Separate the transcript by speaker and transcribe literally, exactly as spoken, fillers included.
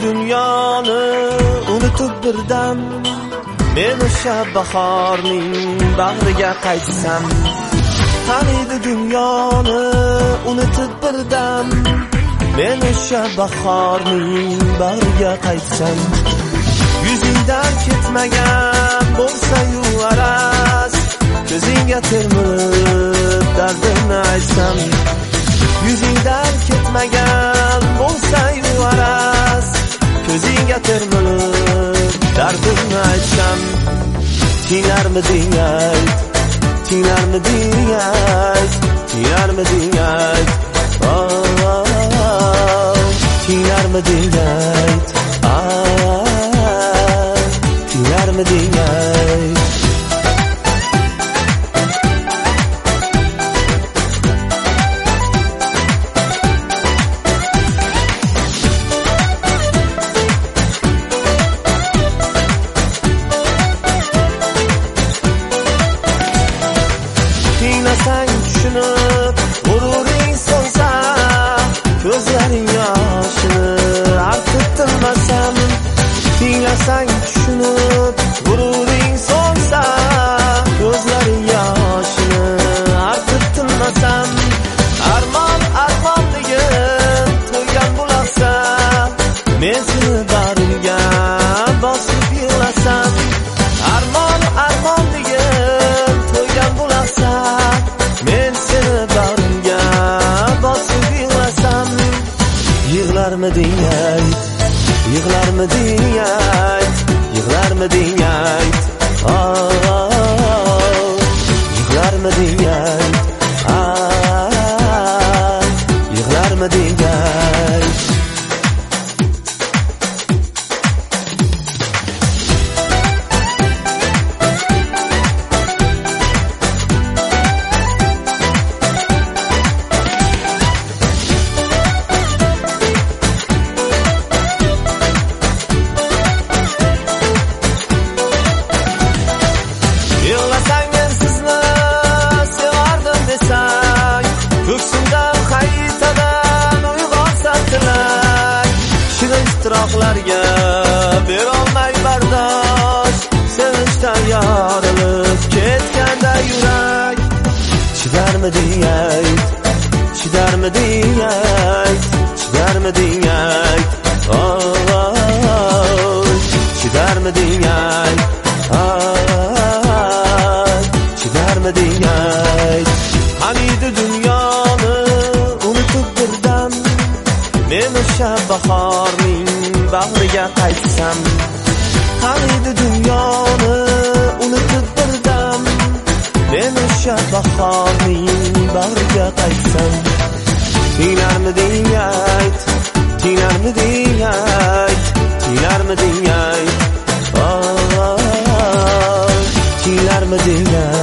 Speaker 1: dunyoni unutib birdan men o'sha bahorning bag'riga qaytsam. Taniydi dunyoni unutib birdan men o'sha bahorning bag'riga qaytsam. Yuzingdan ketmagan bo'lsa-yu araz, ko'zingga termilib dardimni aytsam. Yuzingdan ketmagan bo'lsa-yu araz, ko'zingga termilib dardimni aytsam. Tinglarmiding ayt, tinglarmiding ayt, tinglarmiding ayt, oh, oh, oh. Tinglarmiding ayt, ah, tinglarmiding ayt. Tinglasang tushunib g'ururing so'nsa, ko'zlaring yoshini artib tinmasam. Tinglasang tushunib g'ururing so'nsa, ko'zlaring yoshini artib tinmasam. Armon armon degin to'ygan bo'lsa, men seni bag'rimga bosib yig'lasam. Armon armon degin to'ygan bo'lsa, men seni bag'rimga bosib yig'lasam. Yig'larmiding ayt, yig'larmiding ayt, yig'larmiding ayt, oh, oh, oh. Yig'larmiding ayt, ah, yig'larmiding ayt. Yig'lasang men sizni sevardim desang, ko'ksimdan qaytadan uyg'onsa tilak. Shirin titroqlarga berolmay bardosh, sevinchdan yorilib ketganda yurak. Chidarmiding ayt, chidarmiding ayt, chidarmiding ayt, oh, oh, oh. Chidarmiding ayt, ah, chidarmiding ayt. Taniydi dunyoni unutib birdan men o'sha bahorning bag'riga qaytsam. Taniydi dunyoni unutib birdan men o'sha bahorning bag'riga qaytsam. Tinglarmiding ayt, tinglarmiding ayt, tinglarmiding ayt, oh, oh, oh. Tinglarmiding ayt.